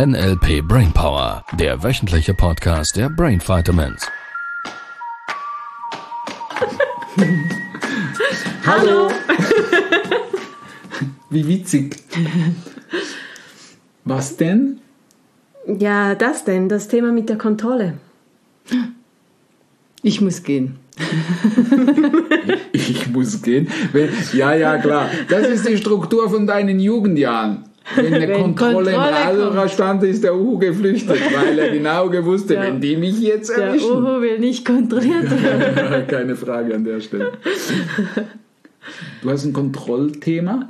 NLP Brainpower, der wöchentliche Podcast der Brain Vitamins. Hallo! Wie witzig. Was denn? Ja, das Thema mit der Kontrolle. Ich muss gehen. Ich muss gehen? Ja, klar. Das ist die Struktur von deinen Jugendjahren. Wenn eine Kontrolle im Radio stand, ist der Uhu geflüchtet, weil er genau gewusst hat, wenn die mich jetzt erwischen. Der Uhu will nicht kontrolliert werden. Keine Frage an der Stelle. Du hast ein Kontrollthema?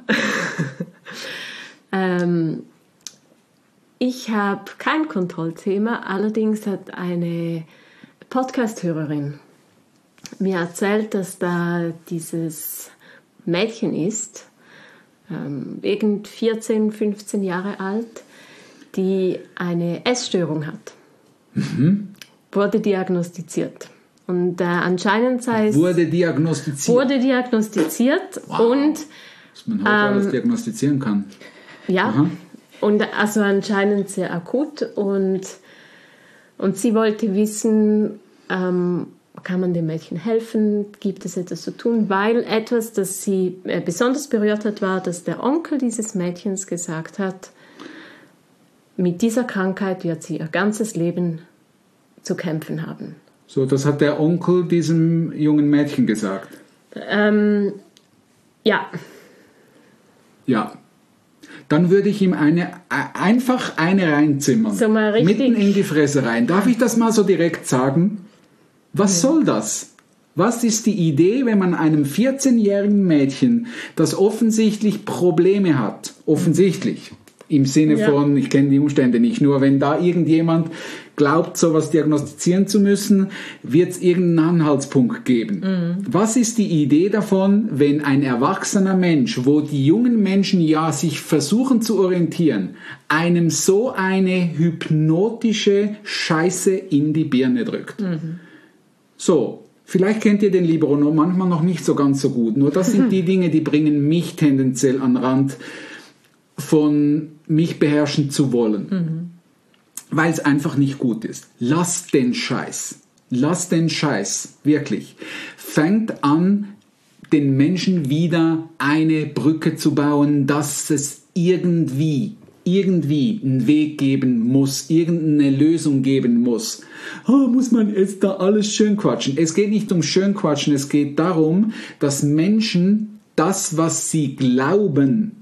Ich habe kein Kontrollthema, allerdings hat eine Podcast-Hörerin mir erzählt, dass da dieses Mädchen ist, irgend 14, 15 Jahre alt, die eine Essstörung hat. Wurde diagnostiziert. Und anscheinend sei es... Wurde diagnostiziert. Wow. Und... Was man heute alles diagnostizieren kann. Ja. Aha. Und also anscheinend sehr akut. Und sie wollte wissen, kann man dem Mädchen helfen? Gibt es etwas zu tun? Weil etwas, das sie besonders berührt hat, war, dass der Onkel dieses Mädchens gesagt hat, mit dieser Krankheit wird sie ihr ganzes Leben zu kämpfen haben. So, das hat der Onkel diesem jungen Mädchen gesagt? Ja. Ja. Dann würde ich ihm einfach eine reinzimmern. So mal richtig. Mitten in die Fresse rein. Darf ich das mal so direkt sagen? Was soll das? Was ist die Idee, wenn man einem 14-jährigen Mädchen, das offensichtlich Probleme hat, offensichtlich, im Sinne von, ich kenne die Umstände nicht, nur wenn da irgendjemand glaubt, sowas diagnostizieren zu müssen, wird es irgendeinen Anhaltspunkt geben. Was ist die Idee davon, wenn ein erwachsener Mensch, wo die jungen Menschen ja sich versuchen zu orientieren, einem so eine hypnotische Scheiße in die Birne drückt? So, vielleicht kennt ihr den Libero manchmal noch nicht so ganz so gut, nur das sind die Dinge, die bringen mich tendenziell an den Rand von mich beherrschen zu wollen. Weil es einfach nicht gut ist. Lass den Scheiß, wirklich. Fängt an, den Menschen wieder eine Brücke zu bauen, dass es irgendwie einen Weg geben muss, irgendeine Lösung geben muss. Muss man jetzt da alles schön quatschen? Es geht nicht um schön quatschen, es geht darum, dass Menschen das, was sie glauben,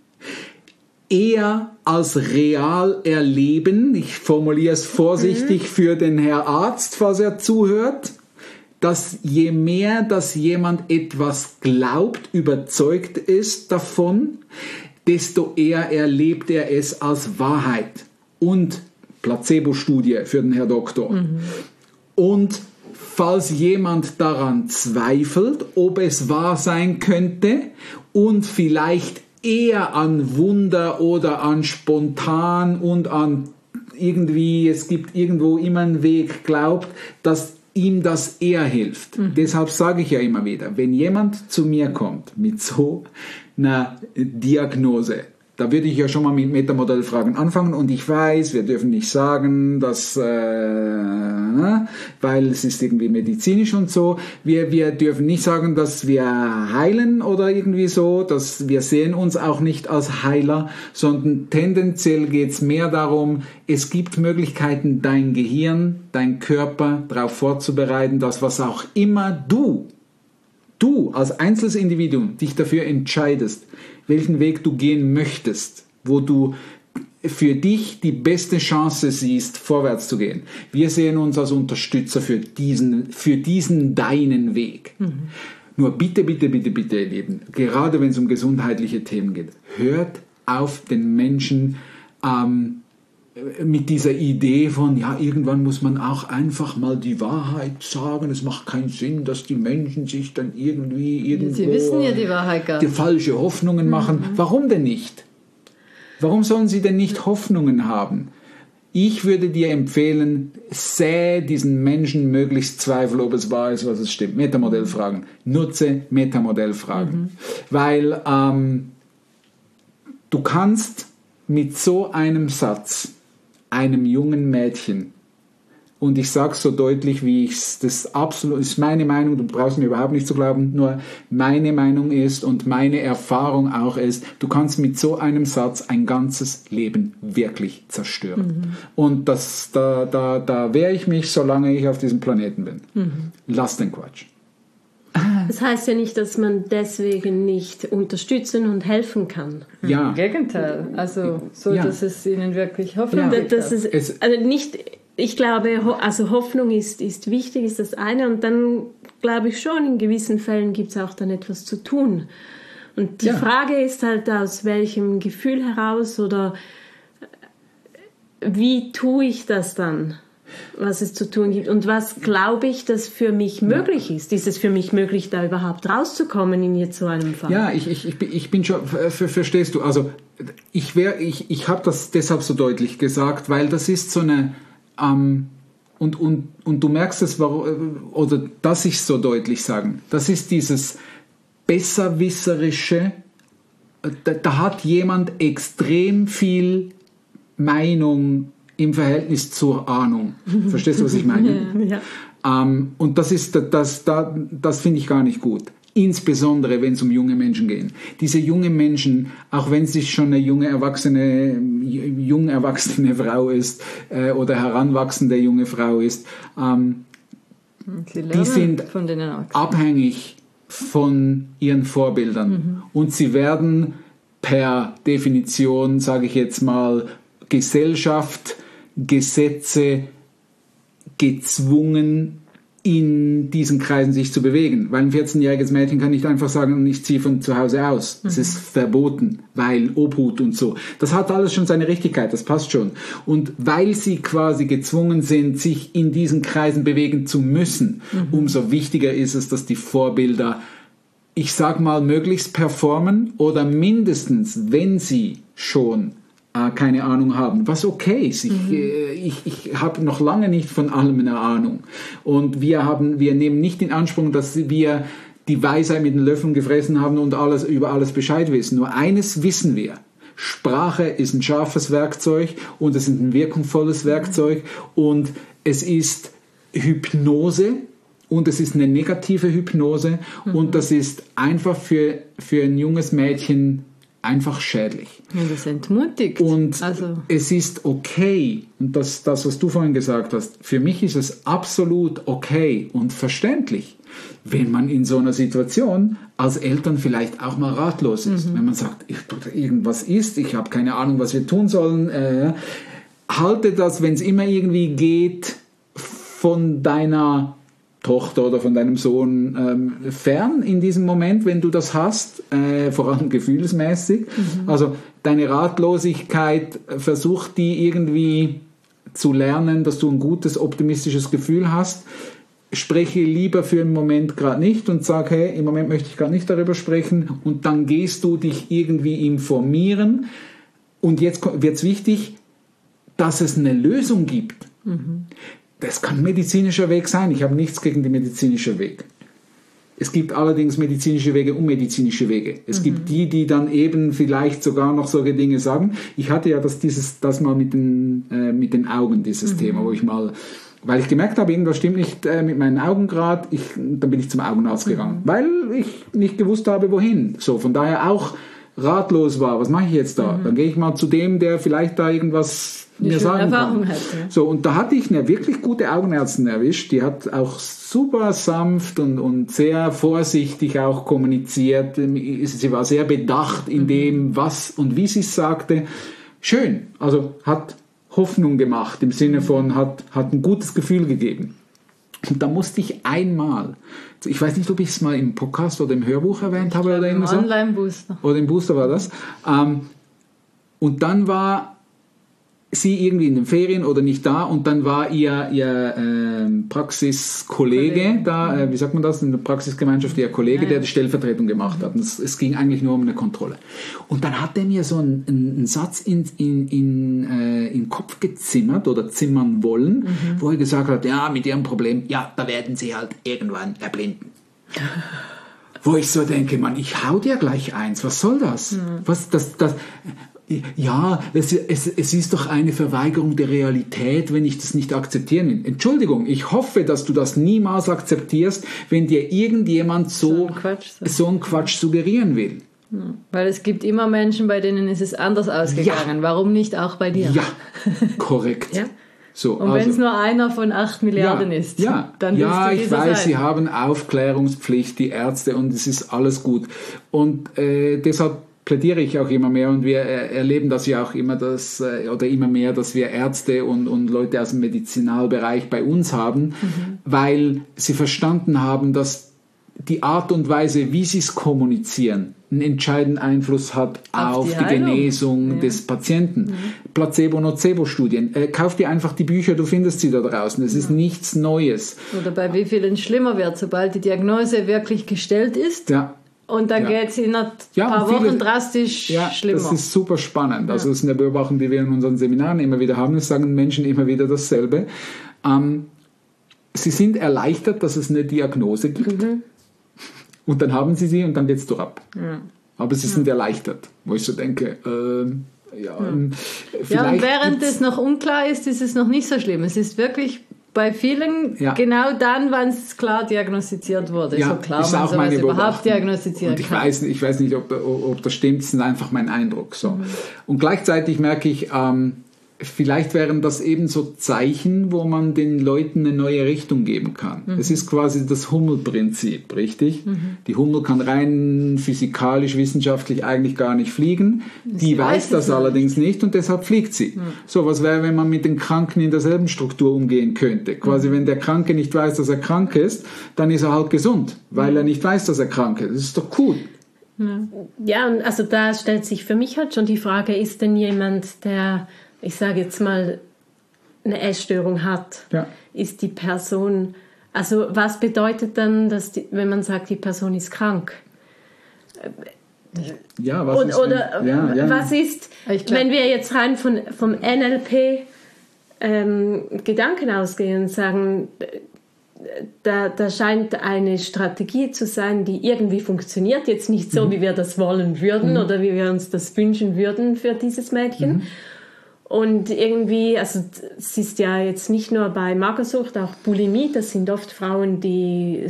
eher als real erleben. Ich formuliere es vorsichtig für den Herr Arzt, falls er zuhört, dass je mehr, dass jemand etwas glaubt, überzeugt ist davon, desto eher erlebt er es als Wahrheit. Und Placebo-Studie für den Herr Doktor. Und falls jemand daran zweifelt, ob es wahr sein könnte und vielleicht eher an Wunder oder an spontan und an irgendwie, es gibt irgendwo immer einen Weg, glaubt, dass ihm das eher hilft. Deshalb sage ich ja immer wieder, wenn jemand zu mir kommt mit so einer Diagnose, da würde ich ja schon mal mit Metamodellfragen anfangen und ich weiß, wir dürfen nicht sagen, dass, weil es ist irgendwie medizinisch und so, wir dürfen nicht sagen, dass wir heilen oder irgendwie so, dass wir sehen uns auch nicht als Heiler, sondern tendenziell geht es mehr darum, es gibt Möglichkeiten, dein Gehirn, dein Körper darauf vorzubereiten, dass was auch immer du als einzelnes Individuum dich dafür entscheidest, welchen Weg du gehen möchtest, wo du für dich die beste Chance siehst, vorwärts zu gehen. Wir sehen uns als Unterstützer für diesen deinen Weg. Nur bitte, ihr Lieben, gerade wenn es um gesundheitliche Themen geht, hört auf den Menschen mit dieser Idee von, ja, irgendwann muss man auch einfach mal die Wahrheit sagen. Es macht keinen Sinn, dass die Menschen sich dann irgendwo Sie wissen ja die Wahrheit gar nicht. Die falsche Hoffnungen machen. Warum denn nicht? Warum sollen sie denn nicht Hoffnungen haben? Ich würde dir empfehlen, sähe diesen Menschen möglichst Zweifel, ob es wahr ist, was es stimmt. Metamodellfragen. Nutze Metamodellfragen. Weil du kannst mit so einem Satz einem jungen Mädchen, und ich sage es so deutlich, wie ich es, das absolut ist meine Meinung, du brauchst mir überhaupt nicht zu glauben, nur meine Meinung ist und meine Erfahrung auch ist, du kannst mit so einem Satz ein ganzes Leben wirklich zerstören. Und da wehre ich mich, solange ich auf diesem Planeten bin. Lass den Quatsch. Das heißt ja nicht, dass man deswegen nicht unterstützen und helfen kann. Ja. Im Gegenteil. Also so, dass es ihnen wirklich Hoffnung gibt. Das ist, also nicht, ich glaube, also Hoffnung ist wichtig, ist das eine. Und dann glaube ich schon, in gewissen Fällen gibt es auch dann etwas zu tun. Und die Frage ist halt, aus welchem Gefühl heraus oder wie tue ich das dann? Was es zu tun gibt und was glaube ich, dass für mich möglich ist. Ist es für mich möglich, da überhaupt rauszukommen in jetzt so einem Fall? Ja, ich bin schon, verstehst du, also ich habe das deshalb so deutlich gesagt, weil das ist so eine, und du merkst es, oder dass ich es so deutlich sagen, das ist dieses besserwisserische, da hat jemand extrem viel Meinung im Verhältnis zur Ahnung. Verstehst du, was ich meine? Ja. Und das finde ich gar nicht gut. Insbesondere, wenn es um junge Menschen geht. Diese jungen Menschen, auch wenn sie schon eine jung erwachsene Frau ist oder heranwachsende junge Frau ist, die sind von denen abhängig von ihren Vorbildern. Und sie werden per Definition, sage ich jetzt mal, Gesellschaft, Gesetze gezwungen, in diesen Kreisen sich zu bewegen. Weil ein 14-jähriges Mädchen kann nicht einfach sagen, ich ziehe von zu Hause aus. Das ist verboten, weil Obhut und so. Das hat alles schon seine Richtigkeit, das passt schon. Und weil sie quasi gezwungen sind, sich in diesen Kreisen bewegen zu müssen, umso wichtiger ist es, dass die Vorbilder, ich sag mal, möglichst performen oder mindestens, wenn sie schon keine Ahnung haben, was okay ist. Ich habe noch lange nicht von allem eine Ahnung. Und wir nehmen nicht in Anspruch, dass wir die Weisheit mit den Löffeln gefressen haben und über alles Bescheid wissen. Nur eines wissen wir. Sprache ist ein scharfes Werkzeug und es ist ein wirkungsvolles Werkzeug und es ist Hypnose und es ist eine negative Hypnose und das ist einfach für ein junges Mädchen einfach schädlich. Ja, das entmutigt. Und es ist okay, und das, was du vorhin gesagt hast, für mich ist es absolut okay und verständlich, wenn man in so einer Situation als Eltern vielleicht auch mal ratlos ist. Wenn man sagt, irgendwas ist, ich habe keine Ahnung, was wir tun sollen. Halte das, wenn es immer irgendwie geht, von deiner Tochter oder von deinem Sohn fern in diesem Moment, wenn du das hast, vor allem gefühlsmäßig. Also deine Ratlosigkeit, versuch die irgendwie zu lernen, dass du ein gutes, optimistisches Gefühl hast. Spreche lieber für einen Moment gerade nicht und sag, hey, im Moment möchte ich gerade nicht darüber sprechen und dann gehst du dich irgendwie informieren. Und jetzt wird es wichtig, dass es eine Lösung gibt. Das kann ein medizinischer Weg sein. Ich habe nichts gegen den medizinischen Weg. Es gibt allerdings medizinische Wege und medizinische Wege. Es gibt die dann eben vielleicht sogar noch solche Dinge sagen. Ich hatte ja das mal mit den Augen, dieses Thema, weil ich gemerkt habe, irgendwas stimmt nicht mit meinen Augen gerade. Dann bin ich zum Augenarzt gegangen, weil ich nicht gewusst habe, wohin. So, von daher auch ratlos war. Was mache ich jetzt da? Dann gehe ich mal zu dem, der vielleicht da irgendwas mir sagen kann. So, und da hatte ich eine wirklich gute Augenärztin erwischt. Die hat auch super sanft und sehr vorsichtig auch kommuniziert. Sie war sehr bedacht in dem, was und wie sie es sagte. Schön. Also hat Hoffnung gemacht im Sinne von hat ein gutes Gefühl gegeben. Und da musste ich einmal, ich weiß nicht, ob ich es mal im Podcast oder im Hörbuch erwähnt habe oder irgendwas. Online-Booster. Oder im Booster war das. Und dann war sie irgendwie in den Ferien oder nicht da und dann war ihr Praxiskollege da, wie sagt man das, in der Praxisgemeinschaft, ihr Kollege, der die Stellvertretung gemacht hat. Und es ging eigentlich nur um eine Kontrolle. Und dann hat er mir so einen Satz in den Kopf gezimmert oder zimmern wollen, wo er gesagt hat, ja, mit ihrem Problem, ja, da werden sie halt irgendwann erblinden. Wo ich so denke, Mann, ich hau dir gleich eins, was soll das? Was das Ja, es ist doch eine Verweigerung der Realität, wenn ich das nicht akzeptieren will. Entschuldigung, ich hoffe, dass du das niemals akzeptierst, wenn dir irgendjemand so einen Quatsch suggerieren will. Ja, weil es gibt immer Menschen, bei denen ist es anders ausgegangen. Ja. Warum nicht auch bei dir? Ja, korrekt. Ja. So, und wenn es nur einer von 8 Milliarden ist, dann willst du ich weiß, sein. Sie haben Aufklärungspflicht, die Ärzte, und es ist alles gut. Und deshalb plädiere ich auch immer mehr, und wir erleben das ja auch immer, immer mehr, dass wir Ärzte und Leute aus dem Medizinalbereich bei uns haben, weil sie verstanden haben, dass die Art und Weise, wie sie es kommunizieren, einen entscheidenden Einfluss hat auf die Genesung des Patienten. Placebo-Nocebo-Studien. Kauf dir einfach die Bücher, du findest sie da draußen. Es ist nichts Neues. Oder bei wie vielen schlimmer wird, sobald die Diagnose wirklich gestellt ist. Ja. Und dann geht es in ein paar Wochen drastisch schlimmer. Das ist super spannend. Also das ist eine Beobachtung, die wir in unseren Seminaren immer wieder haben. Es sagen Menschen immer wieder dasselbe. Sie sind erleichtert, dass es eine Diagnose gibt. Und dann haben sie und dann geht es durch ab. Ja. Aber sie sind erleichtert. Wo ich so denke, und während es noch unklar ist, ist es noch nicht so schlimm. Es ist wirklich bei vielen genau dann, wenn es klar diagnostiziert wurde. Ja, so klar ist man auch meine überhaupt diagnostizieren kann. Und ich weiß nicht, ob das stimmt, das ist einfach mein Eindruck. So. Und gleichzeitig merke ich, vielleicht wären das eben so Zeichen, wo man den Leuten eine neue Richtung geben kann. Es ist quasi das Hummel-Prinzip, richtig? Die Hummel kann rein physikalisch, wissenschaftlich eigentlich gar nicht fliegen. Die weiß das allerdings nicht und deshalb fliegt sie. So, was wäre, wenn man mit den Kranken in derselben Struktur umgehen könnte? Quasi, wenn der Kranke nicht weiß, dass er krank ist, dann ist er halt gesund, weil er nicht weiß, dass er krank ist. Das ist doch cool. Ja, und also da stellt sich für mich halt schon die Frage, ist denn jemand, der, ich sage jetzt mal, eine Essstörung hat, ist die Person, also was bedeutet dann, wenn man sagt, die Person ist krank? Ja, was ist, was ist, wenn wir jetzt rein vom NLP Gedanken ausgehen und sagen, da scheint eine Strategie zu sein, die irgendwie funktioniert, jetzt nicht so, wie wir das wollen würden oder wie wir uns das wünschen würden für dieses Mädchen. Und irgendwie, also es ist ja jetzt nicht nur bei Magersucht, auch Bulimie, das sind oft Frauen, die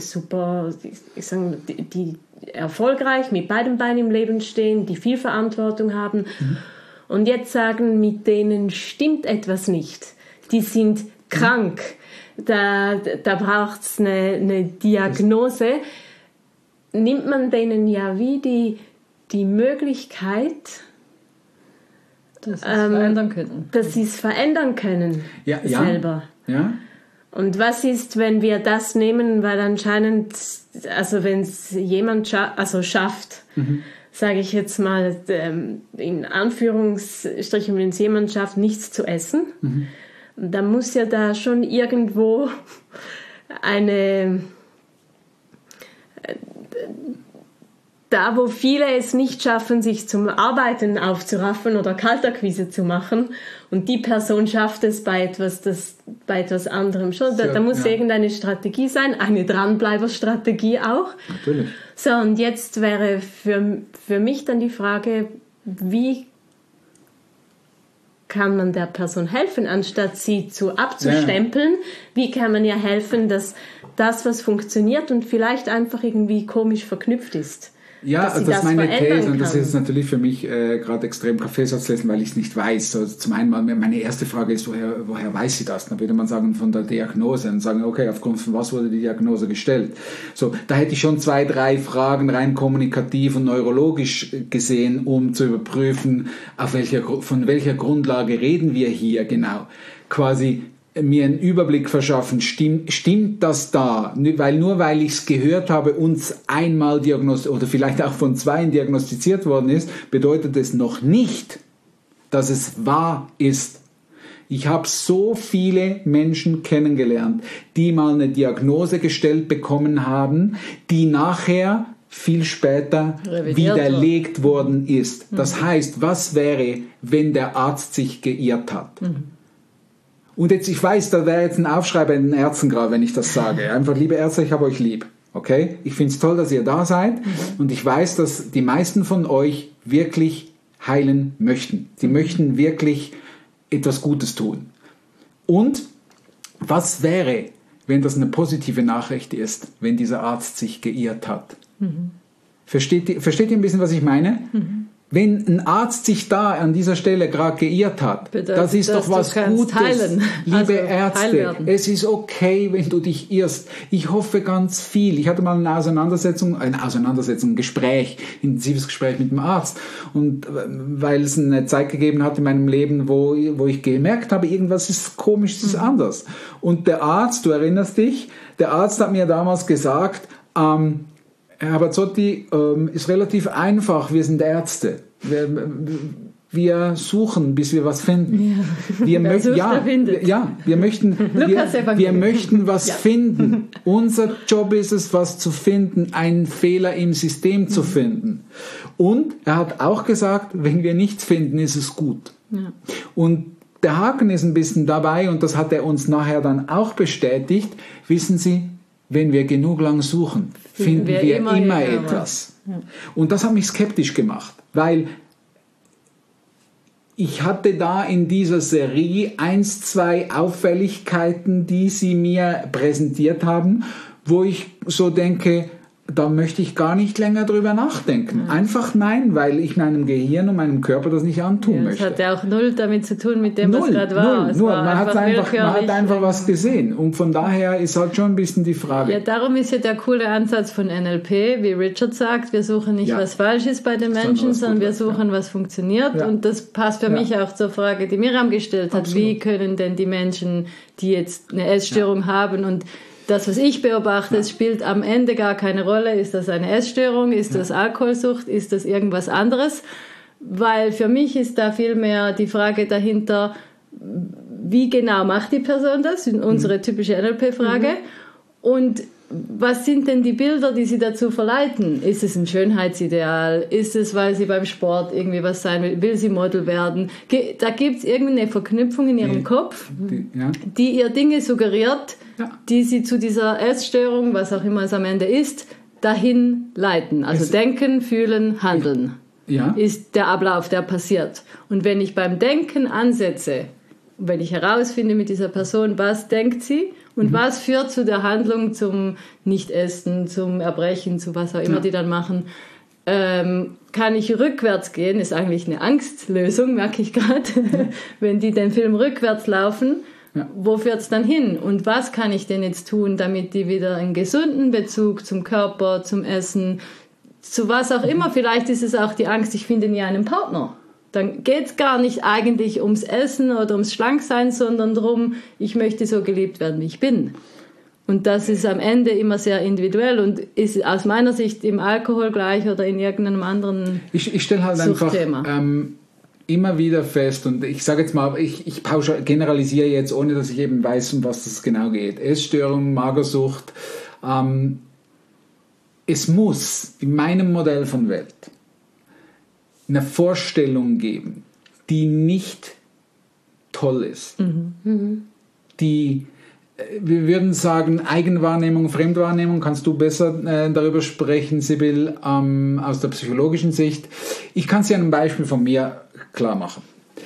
die erfolgreich mit beiden Beinen im Leben stehen, die viel Verantwortung haben und jetzt sagen, mit denen stimmt etwas nicht. Die sind krank. Da braucht es eine Diagnose. Nimmt man denen ja wie die Möglichkeit, dass sie es verändern können selber. Ja. Und was ist, wenn wir das nehmen, weil anscheinend, also wenn es jemand schafft, sage ich jetzt mal in Anführungsstrichen, wenn es jemand schafft, nichts zu essen, dann muss ja da schon irgendwo da wo viele es nicht schaffen, sich zum Arbeiten aufzuraffen oder Kaltakquise zu machen und die Person schafft es bei etwas anderem schon. Da muss irgendeine Strategie sein, eine Dranbleiberstrategie auch. Natürlich. So, und jetzt wäre für mich dann die Frage, wie kann man der Person helfen, anstatt sie abzustempeln? Wie kann man ihr helfen, dass das, was funktioniert und vielleicht einfach irgendwie komisch verknüpft ist? Ja, das ist meine These und das ist natürlich für mich gerade extrem Kaffeesatz lesen, weil ich es nicht weiß. Also zum einen, meine erste Frage ist, woher weiß sie das? Dann würde man sagen, von der Diagnose und sagen, okay, aufgrund von was wurde die Diagnose gestellt? So, da hätte ich schon 2, 3 Fragen rein kommunikativ und neurologisch gesehen, um zu überprüfen, von welcher Grundlage reden wir hier genau. Quasi mir einen Überblick verschaffen, stimmt das da? Weil ich es gehört habe, uns einmal diagnostiziert oder vielleicht auch von 2 diagnostiziert worden ist, bedeutet es noch nicht, dass es wahr ist. Ich habe so viele Menschen kennengelernt, die mal eine Diagnose gestellt bekommen haben, die nachher viel später widerlegt worden ist. Das heißt, was wäre, wenn der Arzt sich geirrt hat? Und jetzt, ich weiß, da wäre jetzt ein Aufschrei bei den Ärzten gerade, wenn ich das sage. Einfach, liebe Ärzte, ich habe euch lieb. Okay? Ich finde es toll, dass ihr da seid. Und ich weiß, dass die meisten von euch wirklich heilen möchten. Sie möchten wirklich etwas Gutes tun. Und was wäre, wenn das eine positive Nachricht ist, wenn dieser Arzt sich geirrt hat? Versteht ihr ein bisschen, was ich meine? Wenn ein Arzt sich da an dieser Stelle gerade geirrt hat, bedeutet, das ist doch was Gutes. Heilen. Liebe Ärzte, es ist okay, wenn du dich irrst. Ich hoffe ganz viel. Ich hatte mal ein Gespräch, intensives Gespräch mit dem Arzt. Und weil es eine Zeit gegeben hat in meinem Leben, wo ich gemerkt habe, irgendwas ist komisch, es ist anders. Und der Arzt, du erinnerst dich, der Arzt hat mir damals gesagt, Herr Bazzotti, ist relativ einfach, wir sind Ärzte. Wir suchen, bis wir was finden. Wir möchten was finden. Unser Job ist es, was zu finden, einen Fehler im System zu finden. Und er hat auch gesagt, wenn wir nichts finden, ist es gut. Ja. Und der Haken ist ein bisschen dabei, und das hat er uns nachher dann auch bestätigt, wissen Sie, wenn wir genug lang suchen, finden wir immer etwas. Ja. Und das hat mich skeptisch gemacht, weil ich hatte da in dieser Serie 1, 2 Auffälligkeiten, die sie mir präsentiert haben, wo ich so denke, da möchte ich gar nicht länger drüber nachdenken. Ja. Einfach nein, weil ich meinem Gehirn und meinem Körper das nicht antun möchte. Das hat ja auch null damit zu tun, mit dem, was gerade war. Man hat einfach was gesehen. Und von daher ist halt schon ein bisschen die Frage. Ja, darum ist ja der coole Ansatz von NLP, wie Richard sagt, wir suchen nicht, was falsch ist bei den Menschen, sondern wir suchen, was funktioniert. Ja. Und das passt für mich auch zur Frage, die Miriam gestellt hat. Absolut. Wie können denn die Menschen, die jetzt eine Essstörung haben, und das, was ich beobachte, es spielt am Ende gar keine Rolle. Ist das eine Essstörung? Ist das Alkoholsucht? Ist das irgendwas anderes? Weil für mich ist da vielmehr die Frage dahinter, wie genau macht die Person das? Unsere typische NLP-Frage. Und was sind denn die Bilder, die sie dazu verleiten? Ist es ein Schönheitsideal? Ist es, weil sie beim Sport irgendwie was sein will? Will sie Model werden? Da gibt es irgendwie eine Verknüpfung in ihrem Kopf, die ihr Dinge suggeriert, die sie zu dieser Essstörung, was auch immer es am Ende ist, dahin leiten. Also denken, fühlen, handeln ist der Ablauf, der passiert. Und wenn ich beim Denken ansetze, wenn ich herausfinde mit dieser Person, was denkt sie und was führt zu der Handlung, zum Nichtessen, zum Erbrechen, zu was auch immer die dann machen, kann ich rückwärts gehen, ist eigentlich eine Angstlösung, merke ich gerade, wenn die den Film rückwärts laufen. Ja. Wo führt es dann hin? Und was kann ich denn jetzt tun, damit die wieder einen gesunden Bezug zum Körper, zum Essen, zu was auch immer, vielleicht ist es auch die Angst, ich finde nie einen Partner. Dann geht es gar nicht eigentlich ums Essen oder ums Schlanksein, sondern darum, ich möchte so geliebt werden, wie ich bin. Und das ist am Ende immer sehr individuell und ist aus meiner Sicht im Alkohol gleich oder in irgendeinem anderen Ich stelle halt Suchtthema. Einfach immer wieder fest, und ich sage jetzt mal, ich generalisiere jetzt, ohne dass ich eben weiß, um was das genau geht. Essstörung, Magersucht. Es muss in meinem Modell von Welt eine Vorstellung geben, die nicht toll ist. Die, wir würden sagen, Eigenwahrnehmung, Fremdwahrnehmung, kannst du besser darüber sprechen, Sibyl, aus der psychologischen Sicht. Ich kann es dir an einem Beispiel von mir klar machen.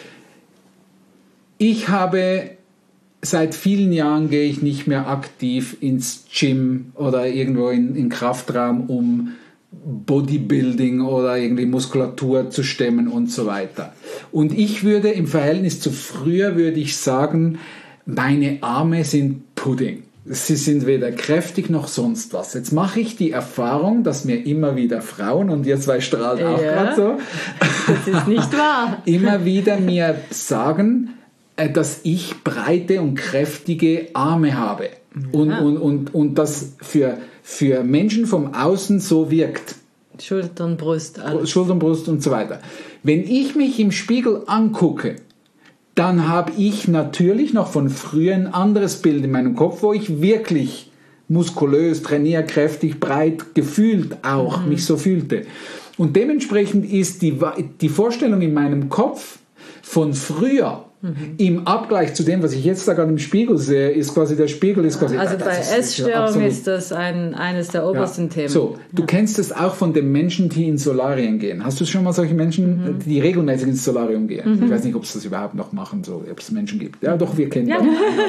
Ich habe seit vielen Jahren gehe ich nicht mehr aktiv ins Gym oder irgendwo in Kraftraum, um Bodybuilding oder irgendwie Muskulatur zu stemmen und so weiter. Und ich würde im Verhältnis zu früher, würde ich sagen, meine Arme sind Pudding. Sie sind weder kräftig noch sonst was. Jetzt mache ich die Erfahrung, dass mir immer wieder Frauen, und ihr zwei strahlt auch gerade so, das ist nicht wahr, immer wieder mir sagen, dass ich breite und kräftige Arme habe. Und das für Menschen vom Außen so wirkt. Schultern, Brust, alles. Schultern, Brust und so weiter. Wenn ich mich im Spiegel angucke, dann habe ich natürlich noch von früher ein anderes Bild in meinem Kopf, wo ich wirklich muskulös, trainiert, kräftig, breit, gefühlt auch mich so fühlte. Und dementsprechend ist die Vorstellung in meinem Kopf von früher Im Abgleich zu dem, was ich jetzt da gerade im Spiegel sehe, ist quasi der Spiegel ist quasi... Also bei Essstörung ist das eines der obersten Themen. So, du kennst es auch von den Menschen, die in Solarien gehen. Hast du schon mal solche Menschen, die regelmäßig ins Solarium gehen? Ich weiß nicht, ob es das überhaupt noch machen, so, ob es Menschen gibt. Ja, doch, wir kennen das.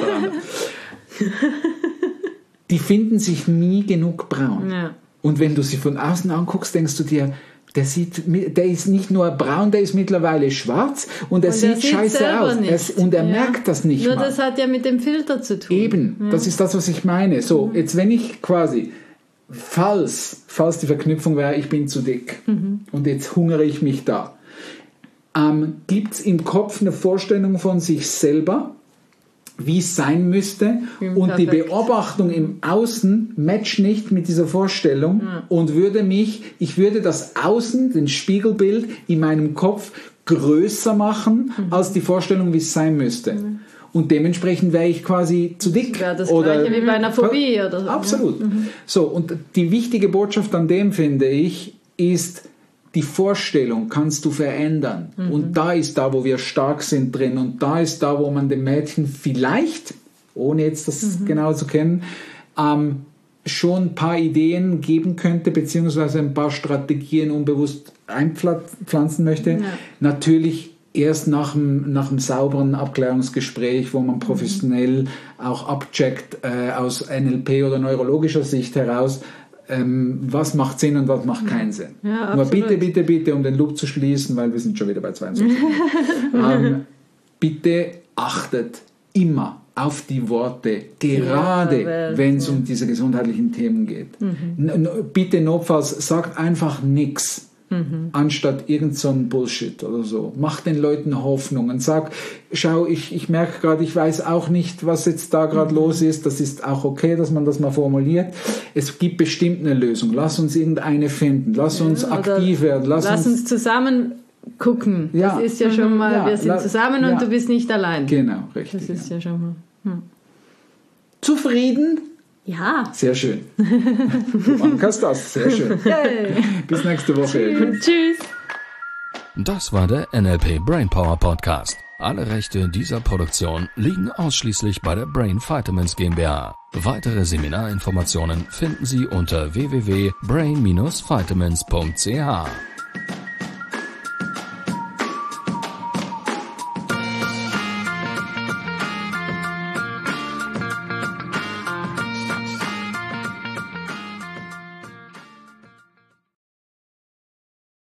Die finden sich nie genug braun. Ja. Und wenn du sie von außen anguckst, denkst du dir, der ist nicht nur braun, der ist mittlerweile schwarz und er sieht scheiße aus. Und er merkt das nicht nur mal. Das hat ja mit dem Filter zu tun. Eben, das ist das, was ich meine. So, jetzt wenn ich quasi, falls die Verknüpfung wäre, ich bin zu dick und jetzt hungere ich mich da, gibt es im Kopf eine Vorstellung von sich selber, wie es sein müsste, und die Beobachtung im Außen matcht nicht mit dieser Vorstellung und ich würde das Außen, den Spiegelbild in meinem Kopf größer machen als die Vorstellung, wie es sein müsste. Und dementsprechend wäre ich quasi zu dick. Ja, das Gleiche wie bei einer Phobie oder so. Absolut. So, und die wichtige Botschaft an dem, finde ich, ist, die Vorstellung kannst du verändern. Und da ist da, wo wir stark sind drin. Und da ist da, wo man dem Mädchen vielleicht, ohne jetzt das genau zu kennen, schon ein paar Ideen geben könnte, beziehungsweise ein paar Strategien unbewusst einpflanzen möchte. Ja. Natürlich erst nach einem sauberen Abklärungsgespräch, wo man professionell auch abcheckt, aus NLP oder neurologischer Sicht heraus, was macht Sinn und was macht keinen Sinn. Ja, nur bitte, um den Loop zu schließen, weil wir sind schon wieder bei 22. Bitte achtet immer auf die Worte, gerade wenn es um diese gesundheitlichen Themen geht. Bitte notfalls sagt einfach nichts. Anstatt irgend so ein Bullshit oder so. Mach den Leuten Hoffnung und sag, schau, ich merke gerade, ich weiß auch nicht, was jetzt da gerade los ist. Das ist auch okay, dass man das mal formuliert. Es gibt bestimmt eine Lösung. Lass uns irgendeine finden. Lass uns aktiv werden. Lass uns zusammen gucken. Ja. Das ist ja schon mal, wir sind zusammen und du bist nicht allein. Genau, richtig. Das ist ja schon mal. Zufrieden? Ja. Sehr schön. Du machst das. Sehr schön. Yay. Bis nächste Woche. Tschüss. Das war der NLP Brainpower Podcast. Alle Rechte dieser Produktion liegen ausschließlich bei der Brain Vitamins GmbH. Weitere Seminarinformationen finden Sie unter www.brain-vitamins.ch.